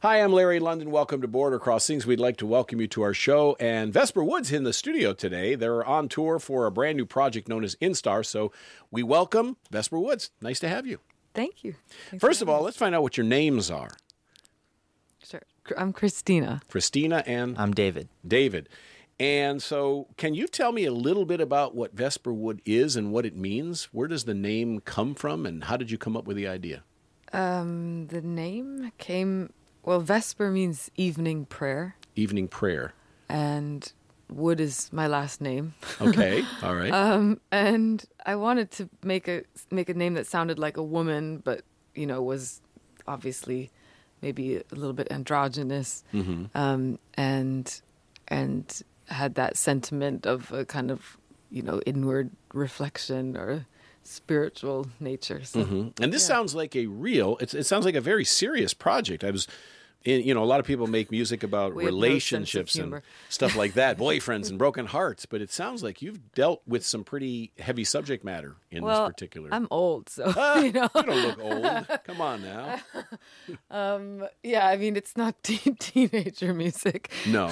Hi, I'm Larry London. Welcome to Border Crossings. We'd like to welcome you to our show. And Vesper Wood's in the studio today. They're on tour for a brand new project known as Instar. So we welcome Vesper Woods. Nice to have you. Thank you. Thanks First of all, let's find out what your names are. Sure. I'm Christina. Christina and I'm David. David. And so can you tell me a little bit about what Vesper Wood is and what it means? Where does the name come from and how did you come up with the idea? The name came... Well, Vesper means evening prayer. Evening prayer. And Wood is my last name. Okay, all right. And I wanted to make a name that sounded like a woman, but, you know, was obviously maybe a little bit androgynous. Mm-hmm. And had that sentiment of a kind of, you know, inward reflection or spiritual nature. So, And this sounds like it sounds like a very serious project. A lot of people make music about relationships and stuff like that, boyfriends and broken hearts, but it sounds like you've dealt with some pretty heavy subject matter in this particular. I'm old, so, you don't look old. Come on now. Yeah, I mean, it's not teenager music. No.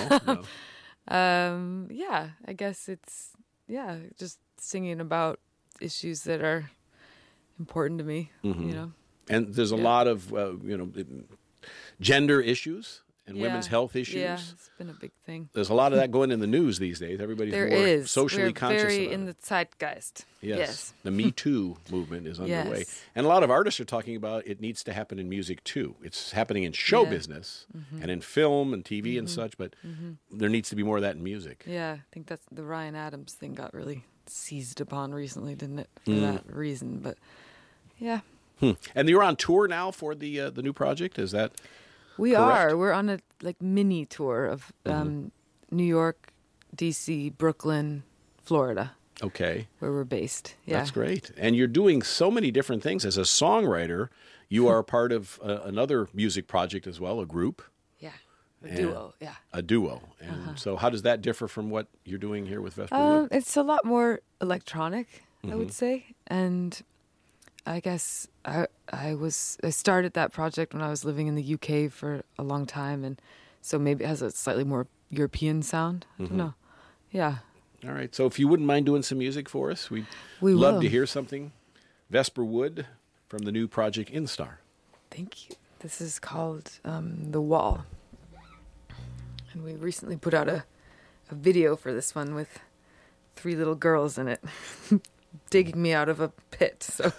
Yeah, I guess it's, just singing about issues that are important to me, you know. And there's a lot of, gender issues and women's health issues. Yeah, it's been a big thing. There's a lot of that going in the news these days. Everybody's more socially conscious very about in the zeitgeist. Yes. The Me Too movement is underway. Yes. And a lot of artists are talking about it needs to happen in music too. It's happening in show business and in film and TV and such, but there needs to be more of that in music. Yeah, I think that's the Ryan Adams thing got really seized upon recently, didn't it? For that reason, but yeah. And you're on tour now for the new project, is that We correct? are. We're on a mini tour of New York, D.C., Brooklyn, Florida. Okay. Where we're based. Yeah. That's great. And you're doing so many different things. As a songwriter, you are part of another music project as well, a group. Yeah. A duo, yeah. A duo. And so how does that differ from what you're doing here with Vesper Wood? It's a lot more electronic, I would say. And I guess I started that project when I was living in the UK for a long time. And so maybe it has a slightly more European sound. I don't know. Yeah. All right. So if you wouldn't mind doing some music for us, we'd We love will. to hear something. Vesper Wood from the new project Instar. Thank you. This is called The Wall. And we recently put out a video for this one with 3 little girls in it, digging me out of a pit. So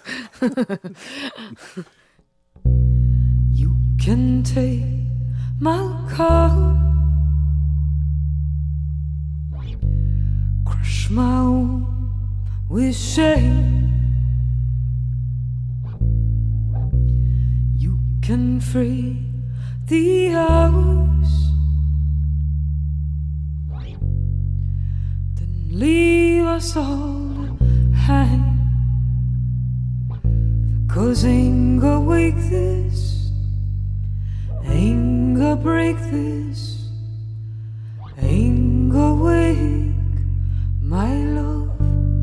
you can take my car, crush my womb with shame. You can free the hours, then leave us all to hang. 'Cause anger wake this, anger break this, anger wake my love.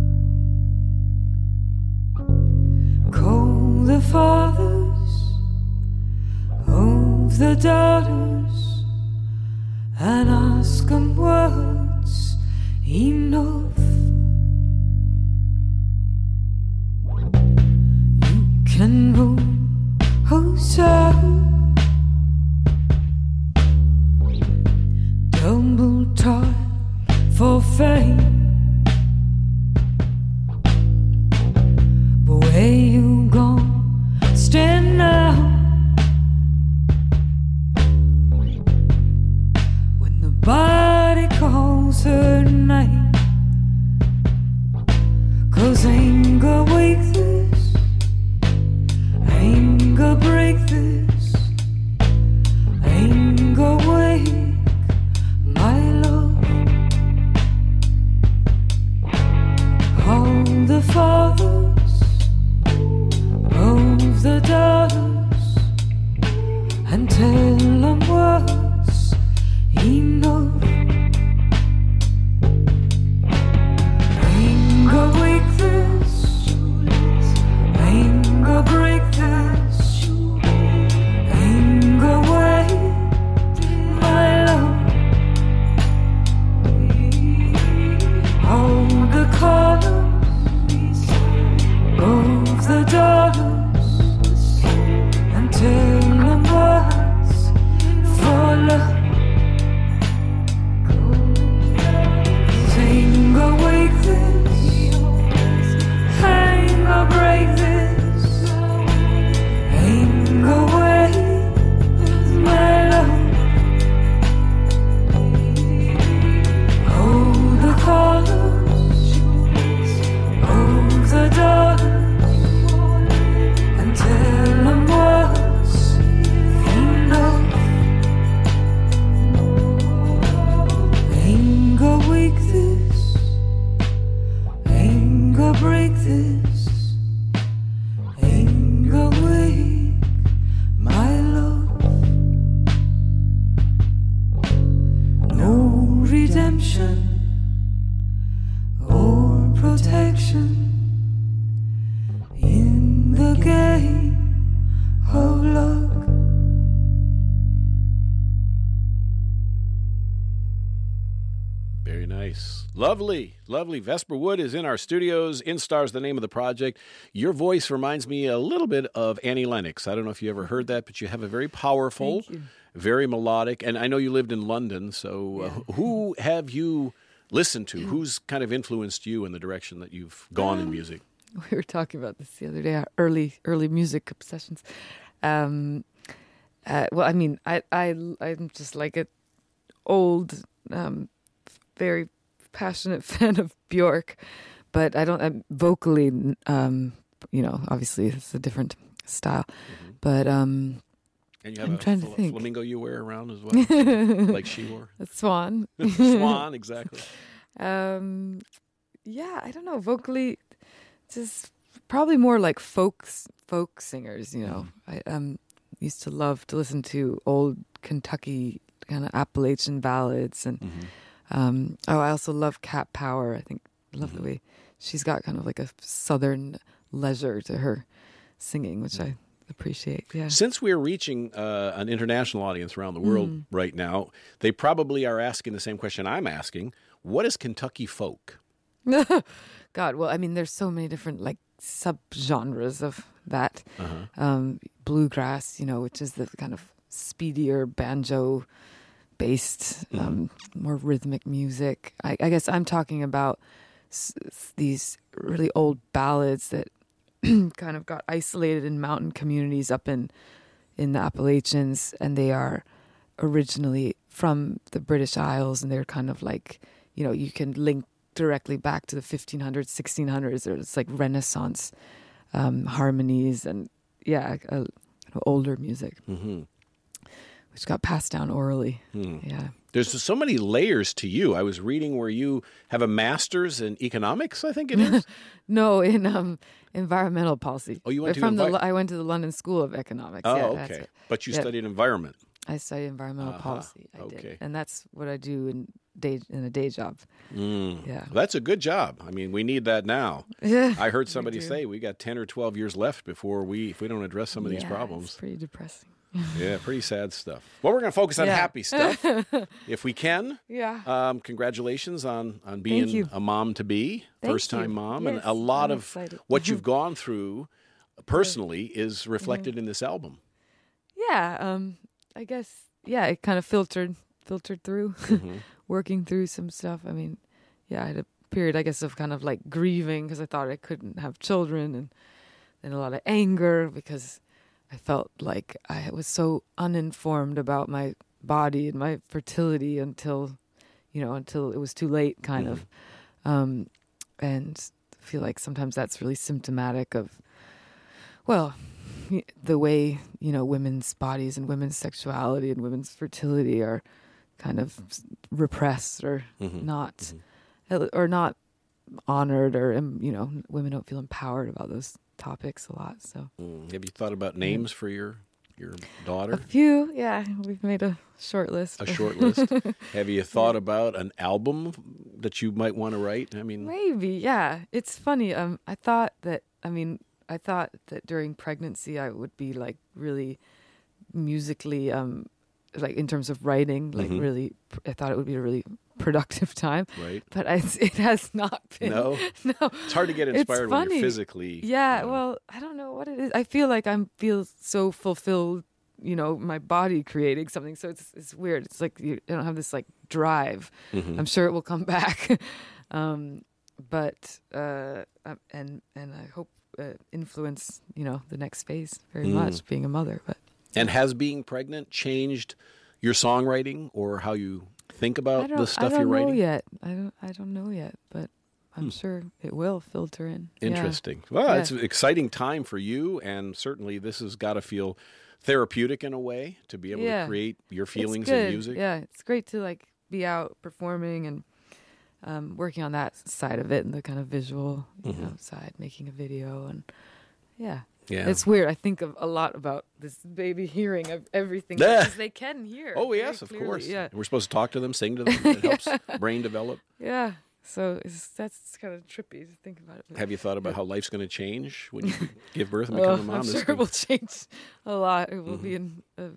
Call the fathers of the daughters and ask them what's enough. You can rule Hosea, double time for fame, but where you gone stand now when the body calls her name? 'Cause anger wake this, anger break this, anger wake my love. Call the fathers of the daughters and tell them what's enough. Anger wake this, anger break this, anger wake redemption or protection in the game of luck. Very nice. Lovely, lovely. Vesper Wood is in our studios. Instar's the name of the project. Your voice reminds me a little bit of Annie Lennox. I don't know if you ever heard that, but you have a very powerful, very melodic, and I know you lived in London, so who have you listened to? Who's kind of influenced you in the direction that you've gone in music? We were talking about this the other day, our early music obsessions. Well, I mean, I'm just like an old... very passionate fan of Björk, but I'm vocally, obviously it's a different style, but and you have I'm trying to think. Flamingo you wear around as well, like she wore. A swan. Swan, exactly. Yeah, I don't know. Vocally, just probably more like folk singers. I used to love to listen to old Kentucky kind of Appalachian ballads and. I also love Cat Power. I love the way she's got kind of like a southern leisure to her singing, which I appreciate. Yeah. Since we're reaching an international audience around the world right now, they probably are asking the same question I'm asking. What is Kentucky folk? God, well, I mean, there's so many different like subgenres of that. Bluegrass, which is the kind of speedier banjo based, more rhythmic music. I guess I'm talking about these really old ballads that kind of got isolated in mountain communities up in the Appalachians, and they are originally from the British Isles, and they're kind of like, you can link directly back to the 1500s, 1600s, or it's like Renaissance harmonies and older music. Which got passed down orally. Yeah. There's so many layers to you. I was reading where you have a master's in economics, I think it is? No, in environmental policy. Oh, you went I went to the London School of Economics. Oh, okay. But you studied environment. I studied environmental policy. I did. And that's what I do in a day job. Yeah. Well, that's a good job. I mean, we need that now. Yeah. I heard somebody say we got 10 or 12 years left before if we don't address some of these problems. It's pretty depressing. Yeah, pretty sad stuff. Well, we're going to focus on happy stuff if we can. Yeah. Congratulations on being a mom-to-be, first-time mom. Yes, and a lot of excited. what you've gone through personally is reflected in this album. Yeah. I guess, it kind of filtered through, working through some stuff. I mean, I had a period, I guess, of kind of like grieving because I thought I couldn't have children, and then a lot of anger because I felt like I was so uninformed about my body and my fertility until it was too late, kind of. And I feel like sometimes that's really symptomatic of, well, the way, women's bodies and women's sexuality and women's fertility are kind of repressed or not honored, or, women don't feel empowered about those topics a lot. So have you thought about names for your daughter? A few, yeah. We've made a short list. Have you thought about an album that you might want to write? I mean, maybe, yeah. It's funny. I thought that during pregnancy I would be like really musically, like in terms of writing, like really, I thought it would be a really productive time. Right. But it has not been. No? No. It's hard to get inspired when you're physically. Yeah, well, I don't know what it is. I feel like I feel so fulfilled, my body creating something. So it's weird. It's like I don't have this like drive. I'm sure it will come back. But and I hope influence, the next phase very much, being a mother. But and has being pregnant changed your songwriting or how you think about the stuff you're writing? I don't know yet, but I'm sure it will filter in. Interesting. Yeah. Well, it's an exciting time for you, and certainly this has got to feel therapeutic in a way to be able to create your feelings in music. Yeah, it's great to like be out performing and working on that side of it, and the kind of visual side, making a video, and Yeah. It's weird. I think a lot about this baby hearing of everything because they can hear. Oh, yes, of clearly. course. Yeah. We're supposed to talk to them, sing to them. It helps brain develop. Yeah. So that's kind of trippy to think about it. Have you thought about how life's going to change when you give birth and become a mom? I'm sure it will change a lot. It will be a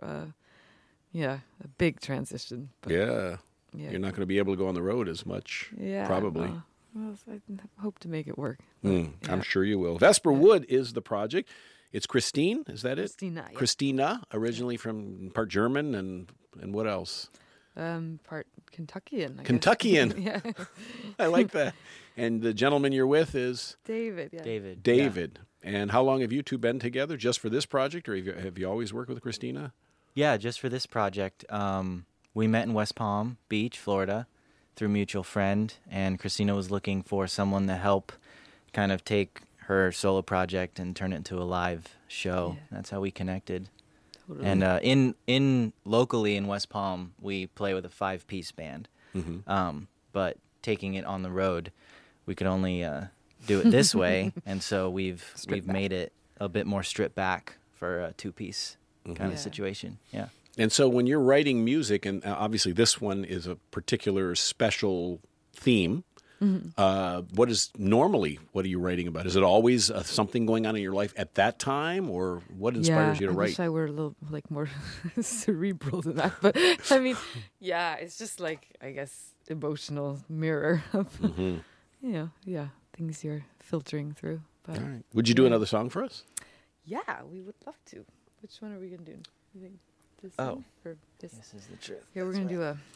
big transition. But Yeah. You're not going to be able to go on the road as much, probably. Well, I hope to make it work. I'm sure you will. Vesper Wood is the project. It's Christine, is that it? Christina. Yeah. Christina, originally from part German and what else? Part Kentuckian. Kentuckian. Yeah. I like that. And the gentleman you're with is? David. Yeah. David. Yeah. And how long have you two been together? Just for this project, or have you always worked with Christina? Yeah, just for this project. We met in West Palm Beach, Florida, through a mutual friend, and Christina was looking for someone to help kind of take her solo project and turn it into a live show. Yeah. That's how we connected. Totally. And in locally in West Palm, we play with a 5-piece band. Mm-hmm. But taking it on the road, we could only do it this way, and so we've made it a bit more stripped back for a 2-piece kind of situation. Yeah. And so when you're writing music, and obviously this one is a particular special theme, what are you writing about? Is it always something going on in your life at that time, or what inspires you to write? I wish I were a little more cerebral than that, but I mean, it's just like, I guess, emotional mirror of, things you're filtering through. But, all right. Would you do another song for us? Yeah, we would love to. Which one are we going to do? You think this one or this? This is the truth. Yeah, we're going to do a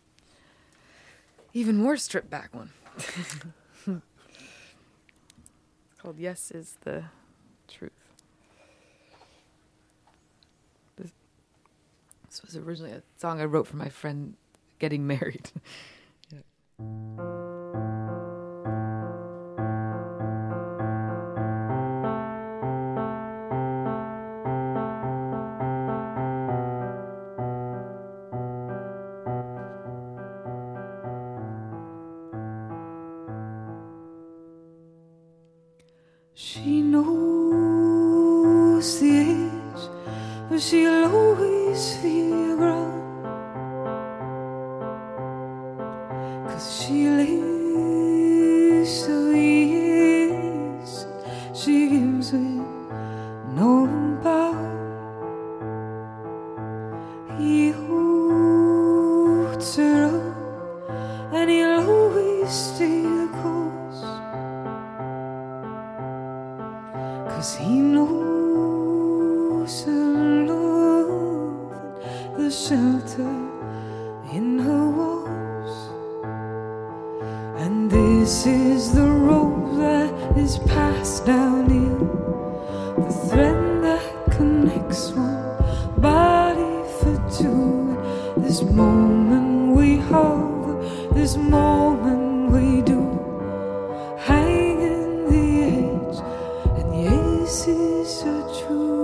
even more stripped back one. It's called Yes is the Truth. This was originally a song I wrote for my friend getting married. She knows the age, but she'll always feel ground, 'cause she lives so years, she gives with no bound. He holds her up, and he'll always stay the course, 'cause he knows her love and the shelter in her walls. And this is the rope that is passed down here, the thread that connects one body for two. This moment we hover, this moment we do, hang in the edge, and yes is the truth.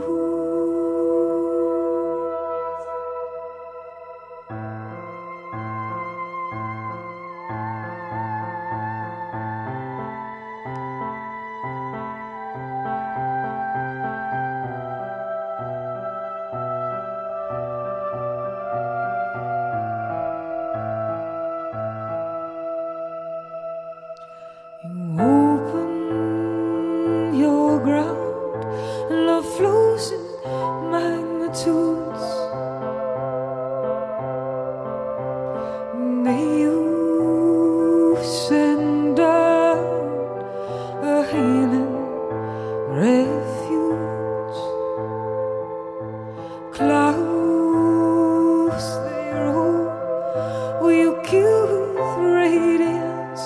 You open your ground, and love flows in magnitudes. May you send down a healing refuge. Clouds they roll, will you kill with radiance?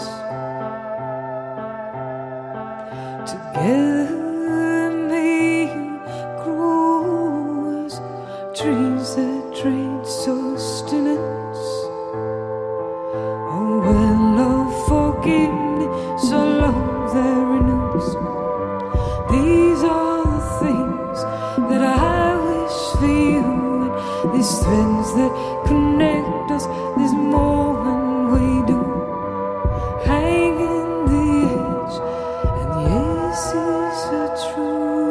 Together may you grow as trees that trade sustenance. Oh, well of forgiveness, a love that renews. These are the things that I wish for you, and these threads that connect us, this moment we do, hang in the edge, and yes is the truth.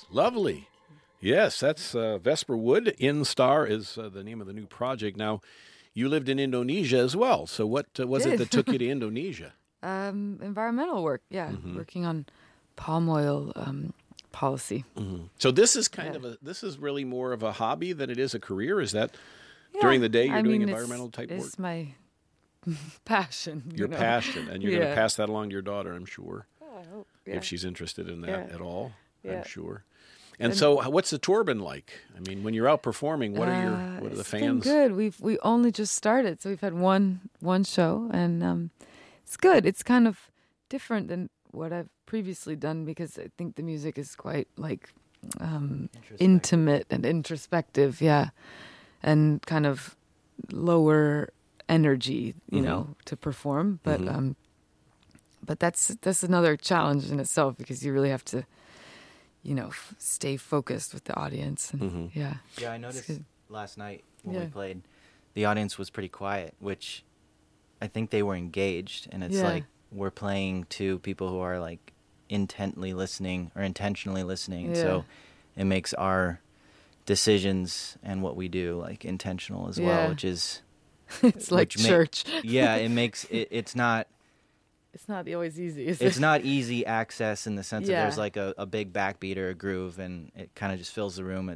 Lovely. Yes, that's Vesper Wood. Instar is the name of the new project. Now, you lived in Indonesia as well. So what was it that took you to Indonesia? Environmental work, working on palm oil policy. So this is this is really more of a hobby than it is a career. Is that during the day you're doing environmental type work? It's my passion. Your passion, and you're going to pass that along to your daughter, I'm sure. Oh, I hope. If she's interested in that at all, I'm sure. And And so, what's the tour been like? I mean, when you're out performing, what are the fans? It's been good. We only just started, so we've had one show, and it's good. It's kind of different than what I've previously done because I think the music is quite like intimate and introspective, and kind of lower energy, you know, to perform. But that's another challenge in itself because you really have to, you know, stay focused with the audience. And, Yeah, I noticed last night when we played, the audience was pretty quiet, which I think they were engaged. And it's like we're playing to people who are like intently listening or intentionally listening. And so it makes our decisions and what we do like intentional as well, which is... It's like church. It makes it. It's not always easy. It's not easy access in the sense that there's like a big backbeat or a groove, and it kind of just fills the room.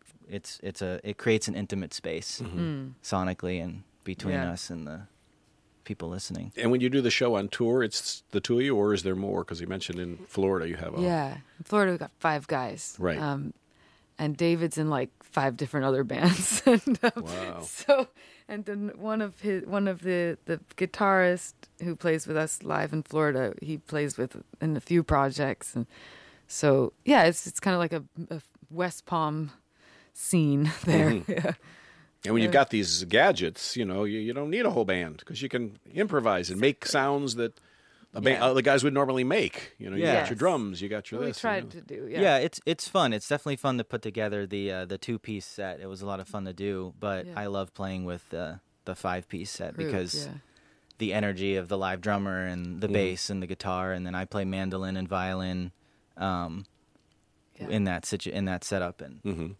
It creates an intimate space sonically and between us and the people listening. And when you do the show on tour, it's the two of you, or is there more? Because you mentioned in Florida you have in Florida we've got 5 guys, right? And David's in like 5 different other bands. And, wow. So, and then one of the guitarists who plays with us live in Florida, he plays in a few projects, and so it's kind of like a West Palm scene there. Yeah. And when you've got these gadgets, you know, you don't need a whole band because you can improvise and make sounds that the guys would normally make. You know, you got your drums, you got your this. We tried to do, it's fun. It's definitely fun to put together the 2-piece set. It was a lot of fun to do, but I love playing with the 5-piece set because the energy of the live drummer and the bass and the guitar, and then I play mandolin and violin in that setup, and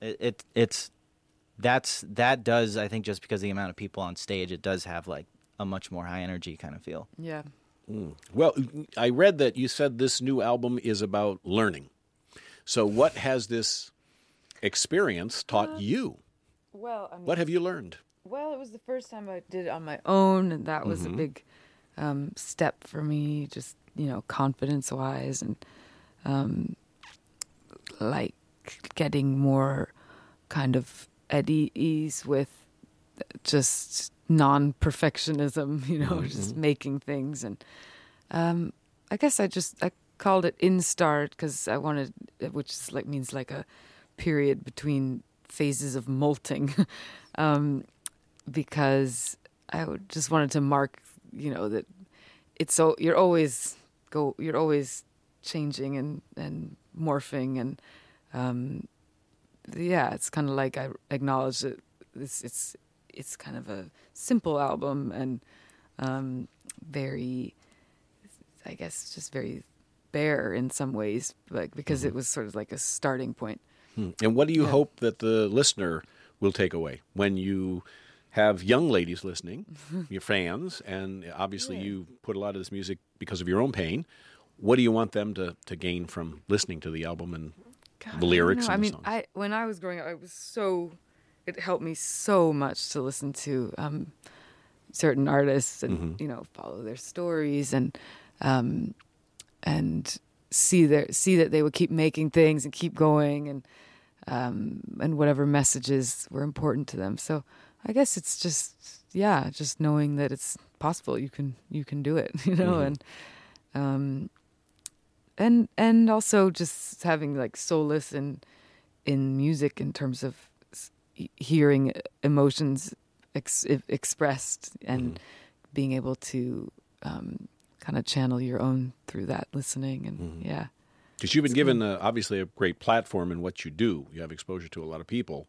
that does, I think, just because of the amount of people on stage, it does have like a much more high energy kind of feel. Yeah. Well, I read that you said this new album is about learning. So what has this experience taught you? Well, I mean, what have you learned? Well, it was the first time I did it on my own, and that was a big step for me, just, you know, confidence-wise, and like getting more kind of at ease with just non-perfectionism, you know, just making things. And I guess I called it Instar because I wanted, which is like means like a period between phases of molting, because I just wanted to mark, you know, that it's so you're always changing and morphing, and it's kind of like I acknowledge that it's kind of a simple album and very, I guess, just very bare in some ways, like because it was sort of like a starting point. And what do you hope that the listener will take away when you have young ladies listening, your fans, and obviously you put a lot of this music because of your own pain? What do you want them to gain from listening to the album and the lyrics and the songs? When I was growing up, it helped me so much to listen to certain artists and you know, follow their stories and see that they would keep making things and keep going, and whatever messages were important to them. So I guess it's just knowing that it's possible. You can do it, you know, and also just having like solace in music in terms of hearing emotions expressed and being able to kind of channel your own through that listening. And because you've been given obviously a great platform in what you do. You have exposure to a lot of people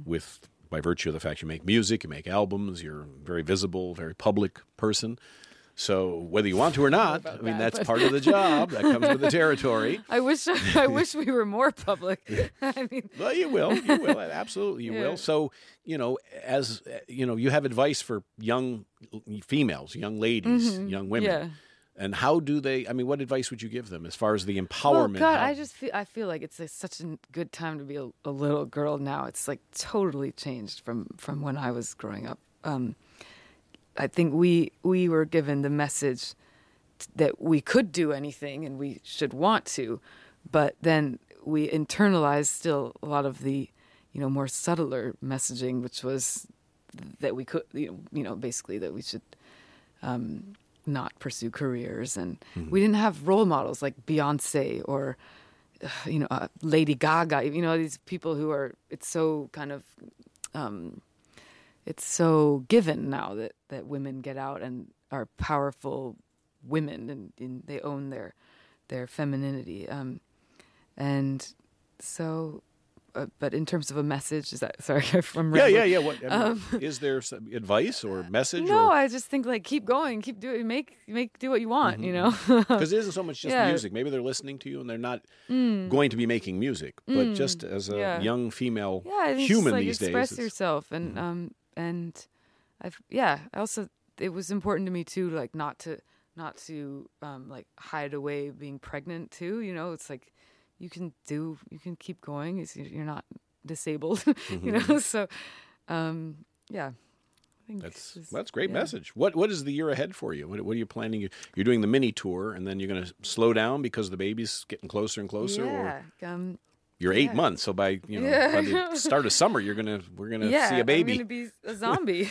by virtue of the fact you make music, you make albums, you're a very visible, very public person. So whether you want to or not, I mean, that's part of the job. That comes with the territory. I wish we were more public. I mean, well, you will. Absolutely, you will. So, as you have advice for young females, young ladies, young women. Yeah. And how do they? I mean, what advice would you give them as far as the empowerment? Well, God, I feel like it's such a good time to be a little girl now. It's like totally changed from when I was growing up. I think we were given the message that we could do anything and we should want to, but then we internalized still a lot of the, more subtler messaging, which was that we could, basically that we should not pursue careers, and we didn't have role models like Beyonce or Lady Gaga. These people who are. It's so kind of. It's so given now that women get out and are powerful women, and they own their femininity. And so, but in terms of a message, is that sorry from yeah. What is there some advice or message? No, I just think like keep going, keep doing, do what you want, Because it isn't so much just music. Maybe they're listening to you and they're not going to be making music, but just as a young female human these days, express yourself and I also it was important to me too, like not to like hide away being pregnant too. It's like you can keep going. You're not disabled, So, I think that's great message. What is the year ahead for you? What are you planning? You're doing the mini tour, and then you're going to slow down because the baby's getting closer and closer. Yeah. Or you're 8 months, so by by the start of summer, we're gonna see a baby. I'm gonna be a zombie.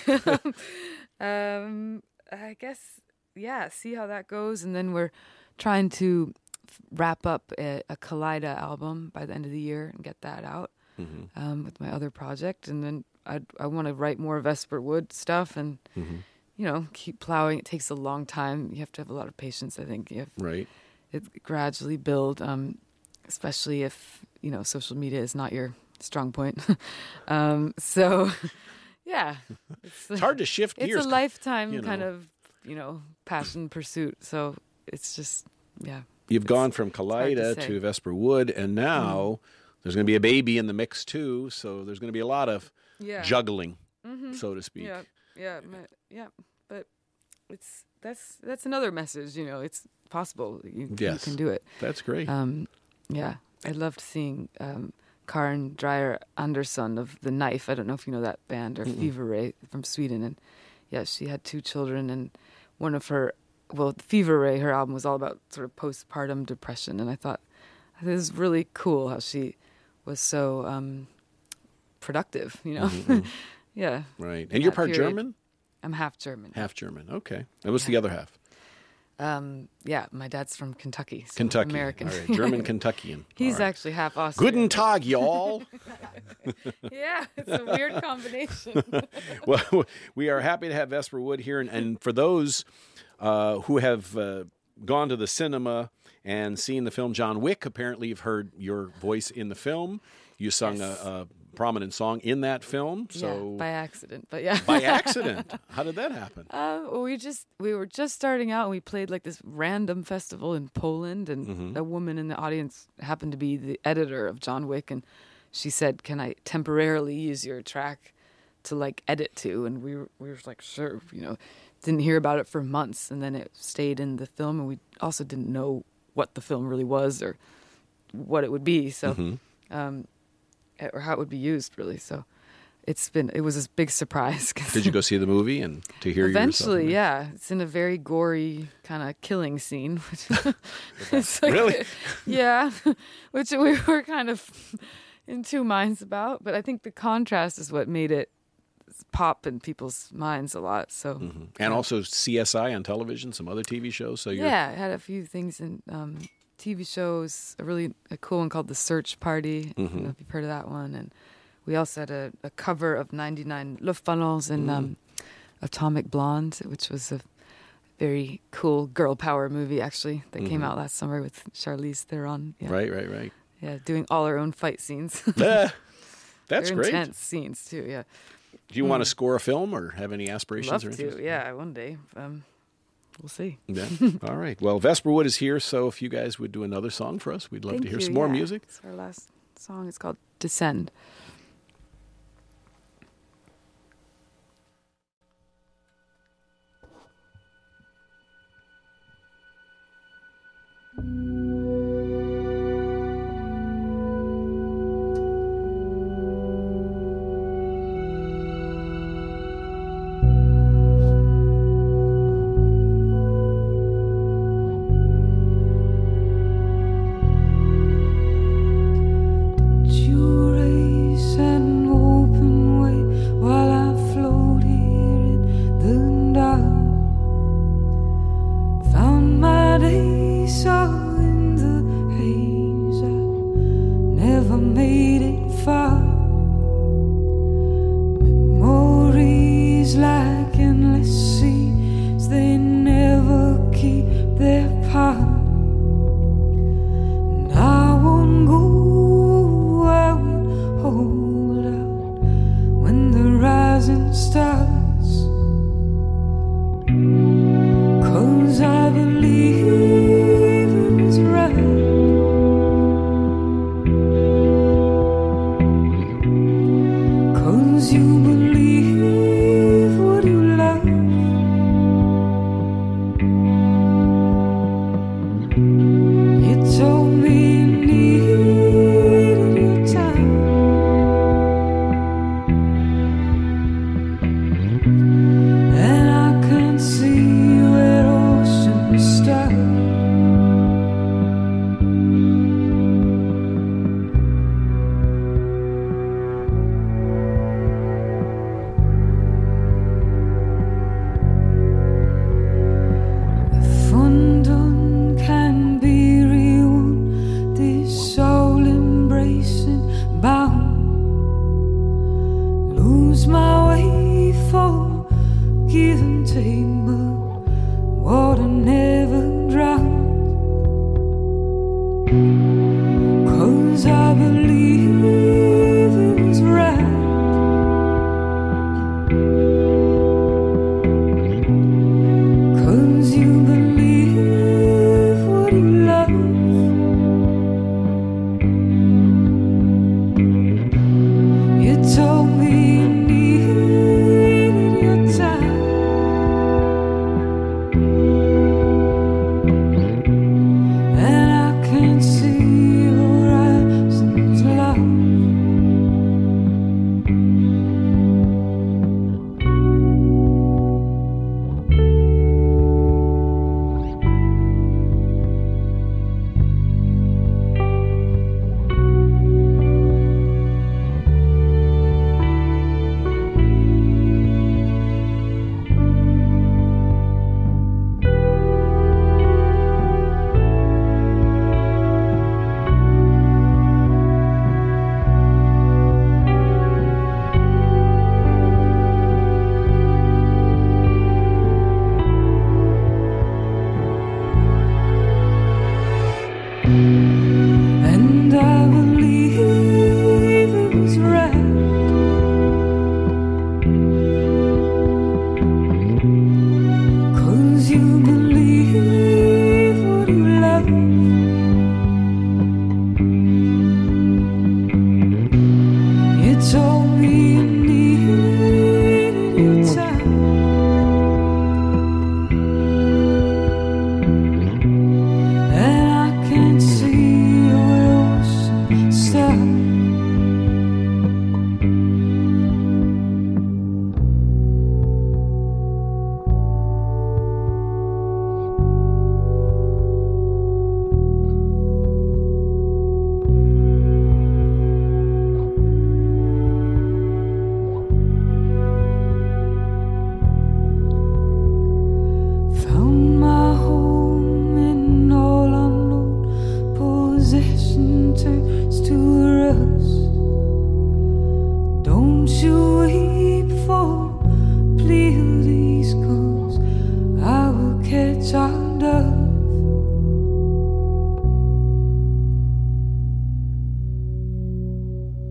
I guess see how that goes, and then we're trying to wrap up a Kaleida album by the end of the year and get that out with my other project, and then I want to write more Vesper Wood stuff and keep plowing. It takes a long time. You have to have a lot of patience. I think right. It gradually build, especially if social media is not your strong point. So yeah, it's hard to shift gears. It's a lifetime kind of passion pursuit. So it's just You've gone from Kaleida to Vesper Wood, and now there's going to be a baby in the mix too. So there's going to be a lot of juggling, so to speak. Yeah. But that's another message. It's possible. You can do it. That's great. I loved seeing Karin Dreyer Andersson of The Knife. I don't know if you know that band, or Fever Ray from Sweden. And she had 2 children, and one of her. Well, Fever Ray, her album was all about sort of postpartum depression, and I thought it was really cool how she was so productive, Yeah. Right. And you're part German? I'm half German. Half German. Okay. And what's the other half? My dad's from Kentucky. So Kentucky. American. All right. German Kentuckian. He's actually half Austrian. Guten Tag, y'all. Yeah, it's a weird combination. Well, we are happy to have Vesper Wood here, and for those who have gone to the cinema and seen the film John Wick, apparently you've heard your voice in the film. You sung a prominent song in that film. So by accident, but by accident. How did that happen? We were just starting out, and we played like this random festival in Poland, and a woman in the audience happened to be the editor of John Wick, and she said, "Can I temporarily use your track to like edit to?" And we were like, "Sure," Didn't hear about it for months, and then it stayed in the film, and we also didn't know what the film really was or what it would be, so or how it would be used, really. So it was a big surprise. Did you go see the movie and to hear eventually? Yourself? Yeah, it's in a very gory kind of killing scene. It's like, really? Yeah, which we were kind of in 2 minds about, but I think the contrast is what made it pop in people's minds a lot. So and also CSI on television, some other TV shows. So I had a few things in TV shows. A cool one called The Search Party. I don't know if you've heard of that one. And we also had a cover of 99 Luftballons in Atomic Blonde, which was a very cool girl power movie actually that came out last summer with Charlize Theron. Yeah. Right. Yeah, doing all her own fight scenes. That's Very great. Intense scenes too. Yeah. Do you want to score a film or have any aspirations Love or interest? to, yeah, one day. we'll see. Yeah. All right. Well, Vesper Wood is here, so if you guys would do another song for us, we'd love to hear some more music. It's our last song. It's called Descend.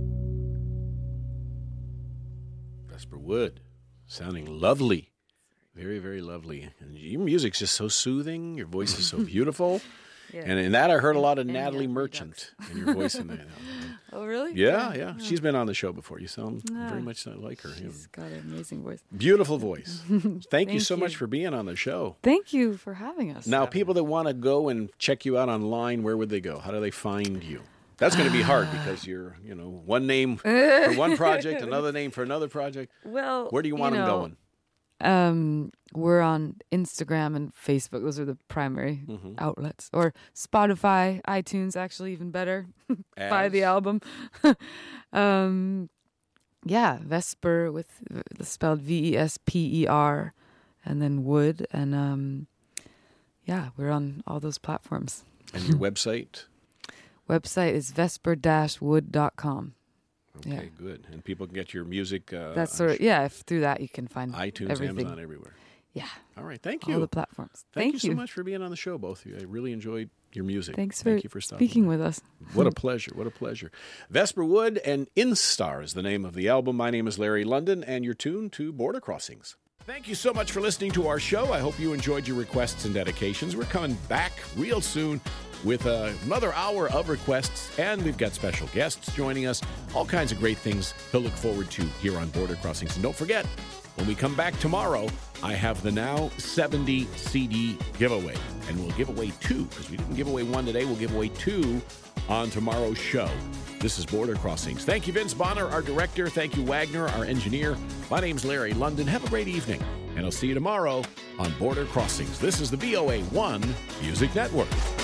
Vesper Wood, sounding lovely. Very, very lovely. And your music's just so soothing. Your voice is so beautiful. Yeah. And in that, I heard a lot of And Natalie yeah, Merchant in your voice in that. Oh, really? Yeah. She's been on the show before. You sound very much like her. She's got an amazing voice. Beautiful voice. Thank you so much for being on the show. Thank you for having us. Now, people that want to go and check you out online, where would they go? How do they find you? That's going to be hard because you're, one name for one project, another name for another project. Well, where do you want them going? We're on Instagram and Facebook. Those are the primary outlets. Or Spotify, iTunes, actually even better. Buy the album. Vesper with spelled Vesper, and then Wood, and we're on all those platforms. And your website? Website is vesper-wood.com. Okay, good. And people can get your music. That's if through that you can find iTunes, everything. Amazon, everywhere. Yeah. All right. Thank you. All the platforms. Thank you so much for being on the show, both of you. I really enjoyed your music. Thank you for speaking with us. What a pleasure. What a pleasure. Vesper Wood and Instar is the name of the album. My name is Larry London, and you're tuned to Border Crossings. Thank you so much for listening to our show. I hope you enjoyed your requests and dedications. We're coming back real soon with another hour of requests, and we've got special guests joining us. All kinds of great things to look forward to here on Border Crossings. And don't forget, when we come back tomorrow, I have the Now 70 CD giveaway. And we'll give away 2, because we didn't give away 1 today. We'll give away 2 on tomorrow's show. This is Border Crossings. Thank you, Vince Bonner, our director. Thank you, Wagner, our engineer. My name's Larry London. Have a great evening. And I'll see you tomorrow on Border Crossings. This is the VOA1 Music Network.